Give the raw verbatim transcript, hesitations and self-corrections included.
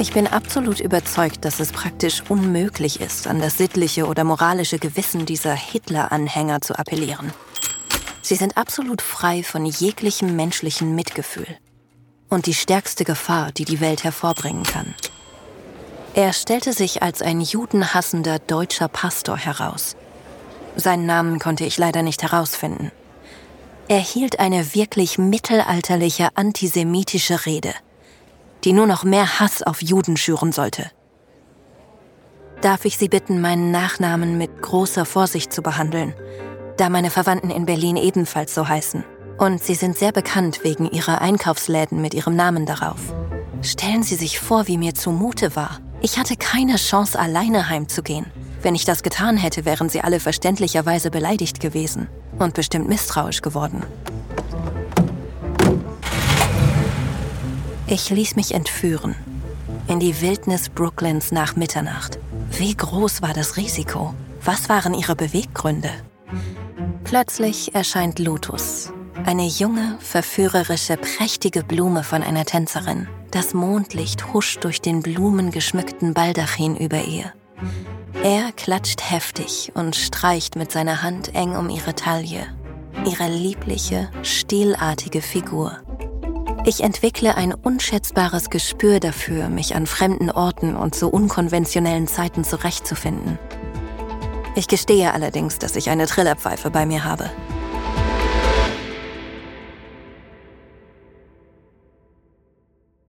Ich bin absolut überzeugt, dass es praktisch unmöglich ist, an das sittliche oder moralische Gewissen dieser Hitler-Anhänger zu appellieren. Sie sind absolut frei von jeglichem menschlichen Mitgefühl. Und die stärkste Gefahr, die die Welt hervorbringen kann. Er stellte sich als ein judenhassender deutscher Pastor heraus. Seinen Namen konnte ich leider nicht herausfinden. Er hielt eine wirklich mittelalterliche antisemitische Rede, die nur noch mehr Hass auf Juden schüren sollte. Darf ich Sie bitten, meinen Nachnamen mit großer Vorsicht zu behandeln, da meine Verwandten in Berlin ebenfalls so heißen. Und sie sind sehr bekannt wegen ihrer Einkaufsläden mit ihrem Namen darauf. Stellen Sie sich vor, wie mir zumute war. Ich hatte keine Chance, alleine heimzugehen. Wenn ich das getan hätte, wären sie alle verständlicherweise beleidigt gewesen und bestimmt misstrauisch geworden. Ich ließ mich entführen. In die Wildnis Brooklyns nach Mitternacht. Wie groß war das Risiko? Was waren ihre Beweggründe? Plötzlich erscheint Lotus, eine junge, verführerische, prächtige Blume von einer Tänzerin. Das Mondlicht huscht durch den blumengeschmückten Baldachin über ihr. Er klatscht heftig und streicht mit seiner Hand eng um ihre Taille, ihre liebliche, stilartige Figur. Ich entwickle ein unschätzbares Gespür dafür, mich an fremden Orten und zu unkonventionellen Zeiten zurechtzufinden. Ich gestehe allerdings, dass ich eine Trillerpfeife bei mir habe.